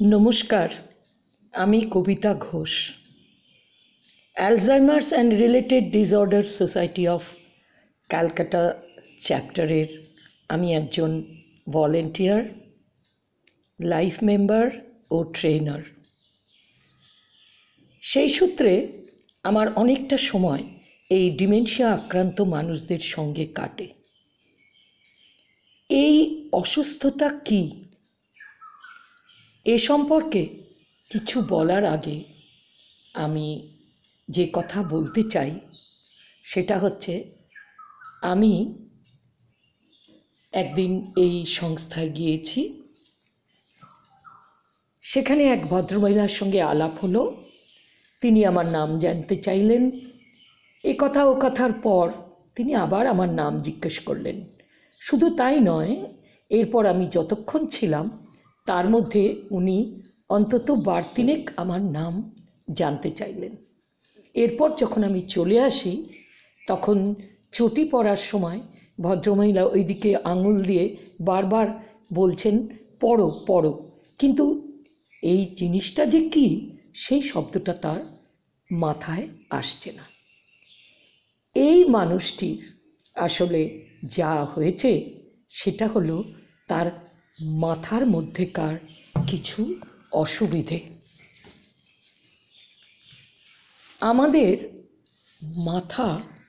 নমস্কার, আমি Kabita Ghosh. Alzheimer's and related disorder society of Calcutta চ্যাপ্টারের আমি একজন ভলেন্টিয়ার, লাইফ মেম্বার ও ট্রেনার। সেই সূত্রে আমার অনেকটা সময় এই ডিমেনশিয়া আক্রান্ত মানুষদের সঙ্গে কাটে। এই অসুস্থতা কী, এ সম্পর্কে কিছু বলার আগে আমি যে কথা বলতে চাই সেটা হচ্ছে, আমি একদিন এই সংস্থায় গিয়েছি। সেখানে এক ভদ্রমহিলার সঙ্গে আলাপ হলো। তিনি আমার নাম জানতে চাইলেন। এ কথা ও কথার পর তিনি আবার আমার নাম জিজ্ঞেস করলেন। শুধু তাই নয়, এরপর আমি যতক্ষণ ছিলাম তার মধ্যে উনি অন্তত বার তিনেক আমার নাম জানতে চাইলেন। এরপর যখন আমি চলে আসি, তখন চটি পড়ার সময় ভদ্রমহিলা ওইদিকে আঙুল দিয়ে বারবার বলছেন, পড়ো পড়ো, কিন্তু এই জিনিসটা যে কী সেই শব্দটা তার মাথায় আসছে না। এই মানুষটির আসলে যা হয়েছে সেটা হলো তার মাথার মধ্যেকার কিছু অসুবিধে। আমাদের মাথা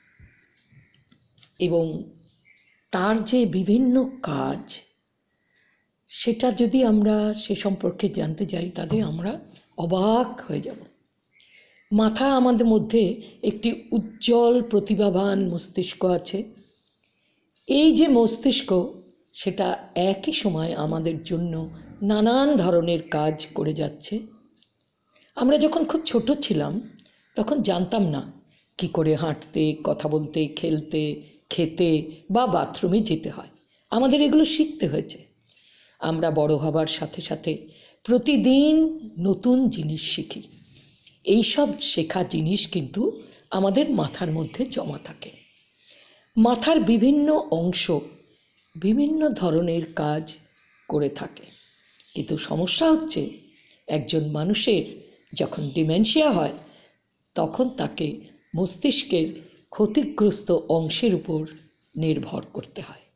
এবং তার যে বিভিন্ন কাজ, সেটা যদি আমরা সে সম্পর্কে জানতে যাই তাহলে আমরা অবাক হয়ে যাব। মাথা আমাদের মধ্যে একটি উজ্জ্বল প্রতিভাবান মস্তিষ্ক আছে। এই যে মস্তিষ্ক, সেটা একই সময় আমাদের জন্য নানান ধরনের কাজ করে যাচ্ছে। আমরা যখন খুব ছোট ছিলাম তখন জানতাম না কি করে হাঁটতে, কথা বলতে, খেলতে, খেতে বা বাথরুমে যেতে হয়। আমাদের এগুলো শিখতে হয়েছে। আমরা বড় হবার সাথে সাথে প্রতিদিন নতুন জিনিস শিখি। এই সব শেখা জিনিস কিন্তু আমাদের মাথার মধ্যে জমা থাকে। মাথার বিভিন্ন অংশ বিভিন্ন ধরনের কাজ করে থাকে, কিন্তু সমস্যা হচ্ছে একজন মানুষের যখন ডিমেনশিয়া হয় তখন তাকে মস্তিষ্কের ক্ষতিগ্রস্ত অংশের উপর নির্ভর করতে হয়।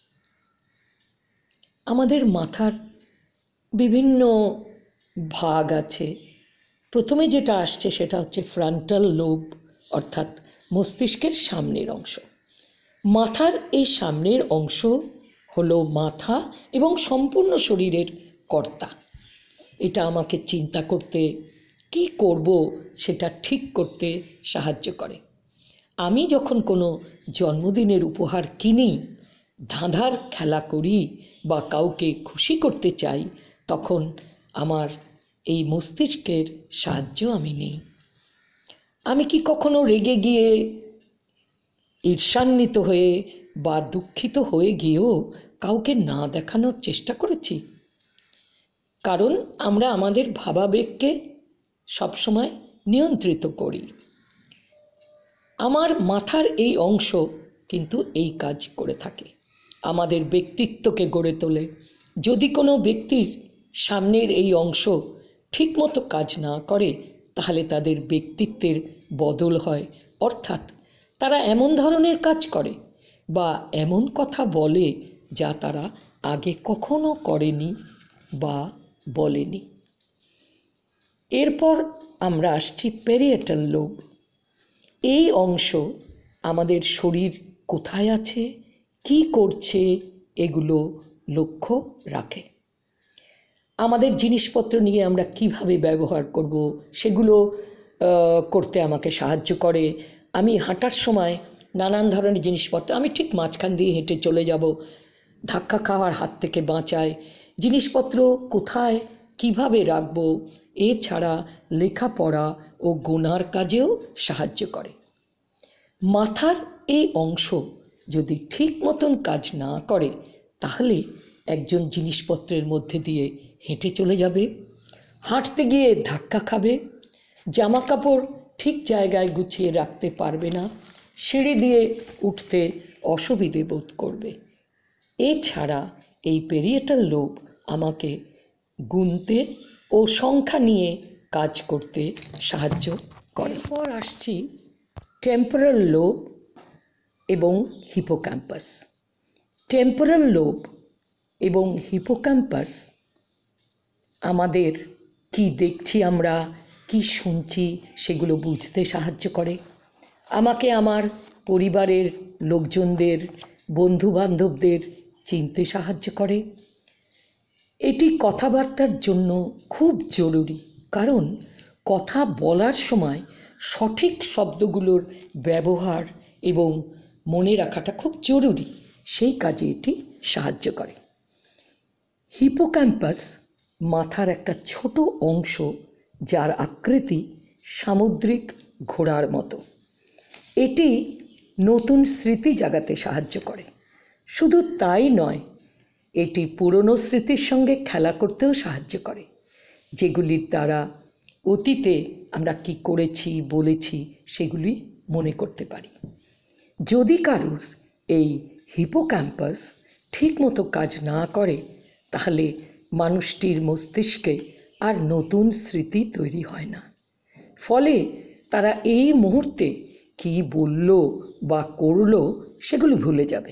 আমাদের মাথার বিভিন্ন ভাগ আছে। প্রথমে যেটা আসছে সেটা হচ্ছে ফ্রন্টাল লোব, অর্থাৎ মস্তিষ্কের সামনের অংশ। মাথার এই সামনের অংশ হলো মাথা এবং সম্পূর্ণ শরীরের কর্তা। এটা আমাকে চিন্তা করতে, কি করব সেটা ঠিক করতে সাহায্য করে। আমি যখন কোনো জন্মদিনের উপহার কিনি, ধাঁধার খেলা করি বা কাউকে খুশি করতে চাই, তখন আমার এই মস্তিষ্কের সাহায্য আমি নিই। আমি কি কখনো রেগে গিয়ে, ঈর্ষান্বিত হয়ে বা দুঃখিত হয়ে গিয়েও কাউকে না দেখানোর চেষ্টা করেছি? কারণ আমরা আমাদের ভাবাবেগকে সবসময় নিয়ন্ত্রিত করি। আমার মাথার এই অংশ কিন্তু এই কাজ করে থাকে, আমাদের ব্যক্তিত্বকে গড়ে তোলে। যদি কোনো ব্যক্তির সামনের এই অংশ ঠিকমতো কাজ না করে তাহলে তাদের ব্যক্তিত্বের বদল হয়, অর্থাৎ তারা এমন ধরনের কাজ করে বা এমন কথা বলে যা তারা আগে কখনো করেনি বা বলেনি। এরপর আমরা আসছি প্যারিয়েটাল লোব। এই অংশ আমাদের শরীর কোথায় আছে, কি করছে, এগুলো লক্ষ্য রাখে। আমাদের জিনিসপত্র নিয়ে আমরা কিভাবে ব্যবহার করব সেগুলো করতে আমাকে সাহায্য করে। আমি হাঁটার সময় নানান ধরনের জিনিসপত্র, আমি ঠিক মাঝখান দিয়ে হেঁটে চলে যাব, ধাক্কা খাওয়ার হাত থেকে বাঁচায়। জিনিসপত্র কোথায় কিভাবে রাখবো, এছাড়া লেখাপড়া ও গোনার কাজেও সাহায্য করে। মাথার এই অংশ যদি ঠিক মতন কাজ না করে তাহলে একজন জিনিসপত্রের মধ্যে দিয়ে হেঁটে চলে যাবে, হাঁটতে গিয়ে ধাক্কা খাবে, জামা কাপড় ঠিক জায়গায় গুছিয়ে রাখতে পারবে না, সিঁড়ি দিয়ে উঠতে অসুবিধে বোধ করবে। এছাড়া এই প্যারিয়েটাল লোব আমাকে গুনতে ও সংখ্যা নিয়ে কাজ করতে সাহায্য করে। এরপর আসছি টেম্পোরাল লোব এবং হিপোক্যাম্পাস। টেম্পোরাল লোব এবং হিপোক্যাম্পাস আমাদের কি দেখছি আমরা, কি শুনছি সেগুলো বুঝতে সাহায্য করে। আমাকে আমার পরিবারের লোকজনদের, বন্ধুবান্ধবদের চিনতে সাহায্য করে। এটি কথাবার্তার জন্য খুব জরুরি, কারণ কথা বলার সময় সঠিক শব্দগুলোর ব্যবহার এবং মনে রাখাটা খুব জরুরি, সেই কাজে এটি সাহায্য করে। হিপোক্যাম্পাস মাথার একটা ছোট অংশ, যার আকৃতি সামুদ্রিক ঘোড়ার মতো। এটি নতুন স্মৃতি জাগাতে সাহায্য করে। শুধু তাই নয়, এটি পুরনো স্মৃতির সঙ্গে খেলা করতেও সাহায্য করে, যেগুলির দ্বারা অতীতে আমরা কি করেছি, বলেছি সেগুলি মনে করতে পারি। যদি কারুর এই হিপোক্যাম্পাস ঠিকমতো কাজ না করে, তাহলে মানুষটির মস্তিষ্কে আর নতুন স্মৃতি তৈরি হয় না। ফলে তারা এই মুহূর্তে কি বলল বা করল সেগুলি ভুলে যাবে।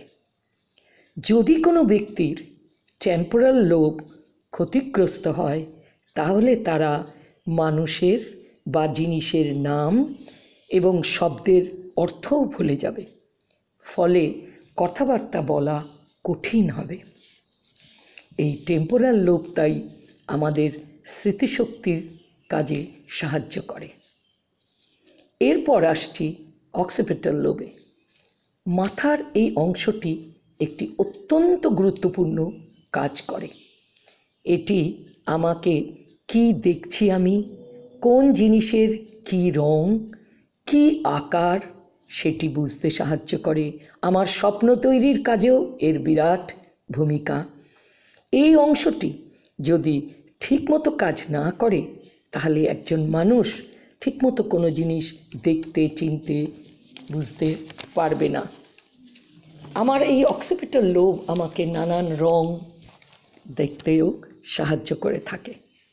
যদি কোনো ব্যক্তির টেম্পোরাল লোব ক্ষতিগ্রস্ত হয়, তাহলে তারা মানুষের বা জিনিসের নাম এবং শব্দের অর্থও ভুলে যাবে। ফলে কথাবার্তা বলা কঠিন হবে। এই টেম্পোরাল লোব তাই আমাদের স্মৃতিশক্তির কাজে সাহায্য করে। এরপর আসছি অক্সিপিটাল লোবে। মাথার এই অংশটি একটি অত্যন্ত গুরুত্বপূর্ণ কাজ করে। এটি আমাকে কি দেখছি আমি, কোন জিনিসের কি রং, কি আকার সেটি বুঝতে সাহায্য করে। আমার স্বপ্ন তৈরির কাজেও এর বিরাট ভূমিকা। এই অংশটি যদি ঠিকমতো কাজ না করে, তাহলে একজন মানুষ ঠিকমতো কোনো জিনিস দেখতে, চিনতে, বুঝতে পারবে না। আমার এই অক্সিপিটাল লোব আমাকে নানান রং দেখতেও সাহায্য করে থাকে।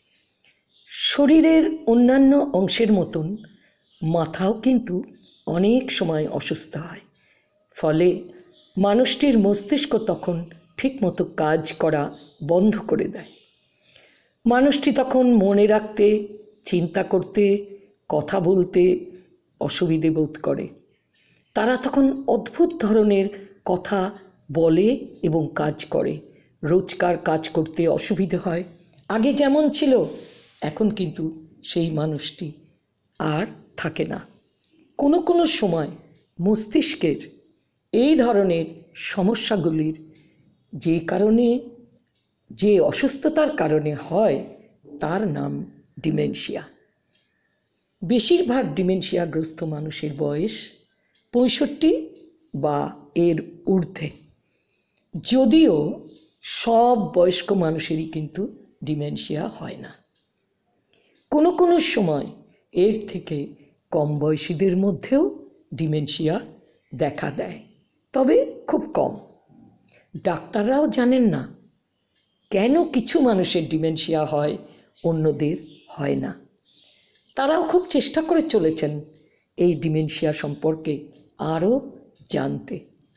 শরীরের অন্যান্য অংশের মতন মাথাও কিন্তু অনেক সময় অসুস্থ হয়। ফলে মানুষটির মস্তিষ্ক তখন ঠিকমতো কাজ করা বন্ধ করে দেয়। মানুষটি তখন মনে রাখতে, চিন্তা করতে, কথা বলতে অসুবিধে বোধ করে। তারা তখন অদ্ভুত ধরনের কথা বলে এবং কাজ করে। রোজকার কাজ করতে অসুবিধে হয়। আগে যেমন ছিল, এখন কিন্তু সেই মানুষটি আর থাকে না। কোনো কোনো সময় মস্তিষ্কের এই ধরনের সমস্যাগুলির যে কারণে, যে অসুস্থতার কারণে হয়, তার নাম ডিমেনশিয়া। বেশিরভাগ ডিমেনশিয়াগ্রস্ত মানুষের বয়স 65 বা এর ঊর্ধ্বে। যদিও সব বয়স্ক মানুষেরই কিন্তু ডিমেনশিয়া হয় না। কোনো কোনো সময় এর থেকে কম বয়সীদের মধ্যেও ডিমেনশিয়া দেখা দেয়, তবে খুব কম। ডাক্তাররাও জানেন না কেন কিছু মানুষের ডিমেনশিয়া হয়, অন্যদের হয় না। তারাও খুব চেষ্টা করে চলেছেন এই ডিমেনশিয়া সম্পর্কে আরও জানতে।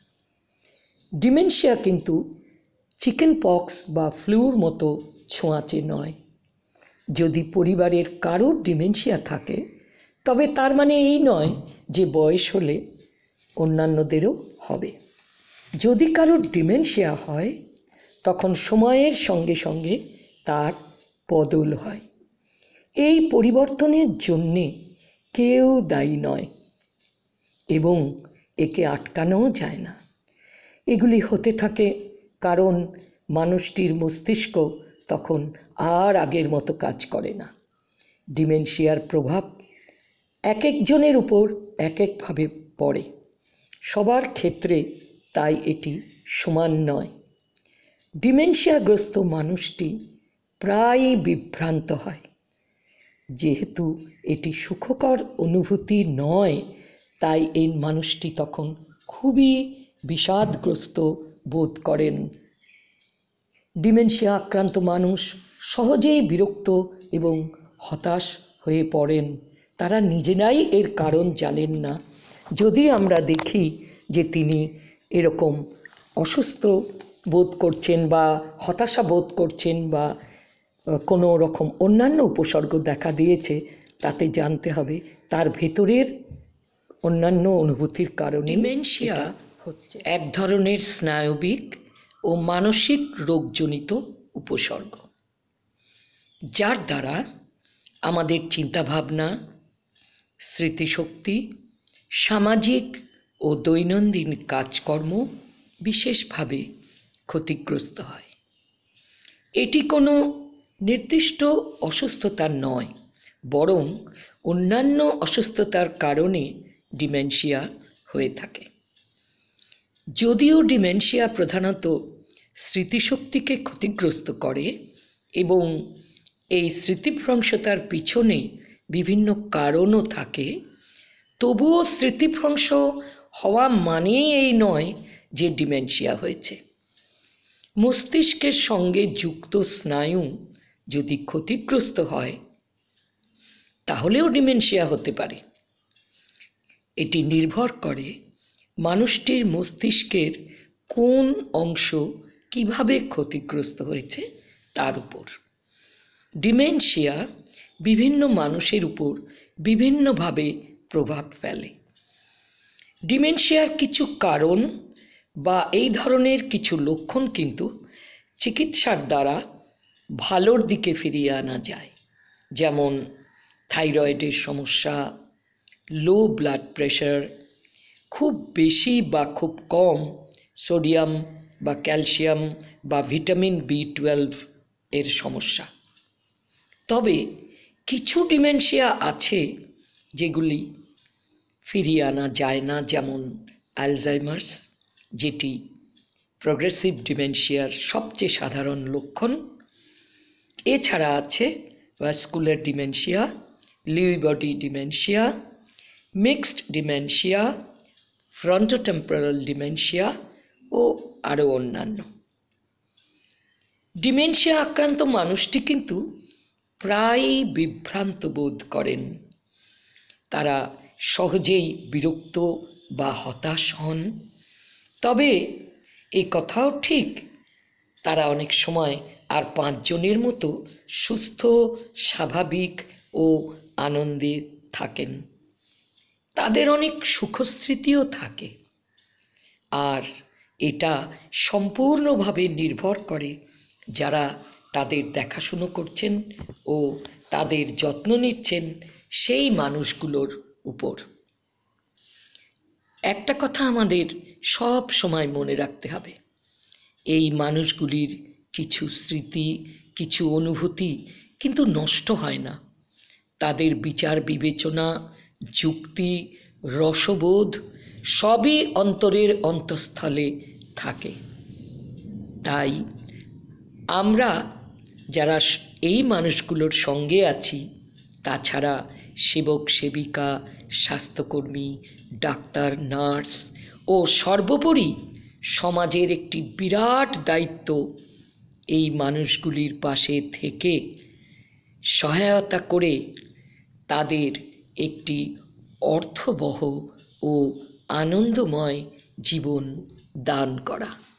ডিমেনশিয়া কিন্তু চিকেন পক্স বা ফ্লুর মতো ছোঁয়াচে নয়। যদি পরিবারের কারোর ডিমেনশিয়া থাকে, তবে তার মানে এই নয় যে বয়স হলে অন্যান্যদেরও হবে। যদি কারোর ডিমেনশিয়া হয়, তখন সময়ের সঙ্গে সঙ্গে তার বদল হয়। এই পরিবর্তনের জন্যে কেউ দায়ী নয় এবং একে আটকানোও যায় না। এগুলি হতে থাকে কারণ মানুষটির মস্তিষ্ক তখন আর আগের মতো কাজ করে না। ডিমেনশিয়ার প্রভাব এক একজনের উপর এক একভাবে পড়ে, সবার ক্ষেত্রে তাই এটি সমান নয়। ডিমেনশিয়াগ্রস্ত মানুষটি প্রায়ই বিভ্রান্ত হয়। যেহেতু এটি সুখকর অনুভূতি নয়, তাই এই মানুষটি তখন খুবই বিষাদগ্রস্ত বোধ করেন। ডিমেনশিয়া আক্রান্ত মানুষ সহজেই বিরক্ত এবং হতাশ হয়ে পড়েন, তারা নিজেরাই এর কারণ জানেন না। যদি আমরা দেখি যে তিনি এরকম অসুস্থ বোধ করছেন বা হতাশা বোধ করছেন বা কোনো রকম অন্যান্য উপসর্গ দেখা দিয়েছে, তাতে জানতে হবে তার ভেতরের অন্যান্য অনুভূতির কারণে ডিমেনশিয়া হচ্ছে এক ধরনের স্নায়বিক ও মানসিক রোগজনিত উপসর্গ, যার দ্বারা আমাদের চিন্তাভাবনা, স্মৃতিশক্তি, সামাজিক ও দৈনন্দিন কাজকর্ম বিশেষভাবে ক্ষতিগ্রস্ত হয়। এটি কোনো নির্দিষ্ট অসুস্থতা নয়, বরং অন্যান্য অসুস্থতার কারণে ডিমেনশিয়া হয়ে থাকে। যদিও ডিমেনশিয়া প্রধানত স্মৃতিশক্তিকে ক্ষতিগ্রস্ত করে এবং এই স্মৃতিভ্রংশতার পিছনে বিভিন্ন কারণও থাকে, তবুও স্মৃতিভ্রংশ হওয়া মানেই এই নয় যে ডিমেনশিয়া হয়েছে। মস্তিষ্কের সঙ্গে যুক্ত স্নায়ু যদি ক্ষতিগ্রস্ত হয়, তাহলেও ডিমেনশিয়া হতে পারে। এটি নির্ভর করে মানুষটির মস্তিষ্কের কোন অংশ কিভাবে ক্ষতিগ্রস্ত হয়েছে তার উপর। ডিমেনশিয়া বিভিন্ন মানুষের উপর বিভিন্নভাবে প্রভাব ফেলে। ডিমেনশিয়ার কিছু কারণ বা এই ধরনের কিছু লক্ষণ কিন্তু চিকিৎসার দ্বারা ভালোর দিকে ফিরিয়ে আনা যায়, যেমন থাইরয়েডের সমস্যা, লো ব্লাড প্রেশার, খুব বেশি বা খুব কম সোডিয়াম বা ক্যালসিয়াম বা ভিটামিন B12 এর সমস্যা। তবে কিছু ডিমেনশিয়া আছে যেগুলি ফিরিয়ে আনা যায় না, যেমন অ্যালজাইমার্স, যেটি প্রোগ্রেসিভ ডিমেনশিয়ার সবচেয়ে সাধারণ লক্ষণ। এছাড়া আছে vascular dementia, Lewy body dementia, mixed dementia, frontotemporal dementia ও আরও অন্যান্য। ডিমেনশিয়া আক্রান্ত মানুষটি কিন্তু প্রায়ই বিভ্রান্ত বোধ করেন। তারা সহজেই বিরক্ত বা হতাশ হন। তবে এই কথাও ঠিক, তারা অনেক সময় আর 5 জনের মতো সুস্থ, স্বাভাবিক ও আনন্দে থাকেন। তাদের অনেক সুখস্মৃতিও থাকে। আর এটা সম্পূর্ণভাবে নির্ভর করে যারা তাদের দেখাশুনো করছেন ও তাদের যত্ন নিচ্ছেন সেই মানুষগুলোর উপর। একটা কথা আমাদের সব সময় মনে রাখতে হবে, এই মানুষগুলির কিছু স্মৃতি, কিছু অনুভূতি কিন্তু নষ্ট হয় না। তাদের বিচার বিবেচনা, যুক্তি, রসবোধ সবই অন্তরের অন্তঃস্থলে থাকে। তাই আমরা যারা এই মানুষগুলোর সঙ্গে আছি, তাছাড়া সেবক সেবিকা, স্বাস্থ্যকর্মী, ডাক্তার, নার্স ও সর্বোপরি সমাজের একটি বিরাট দায়িত্ব এই মানুষগুলির পাশে থেকে সহায়তা করে তাদের একটি অর্থবহ ও আনন্দময় জীবন দান করা।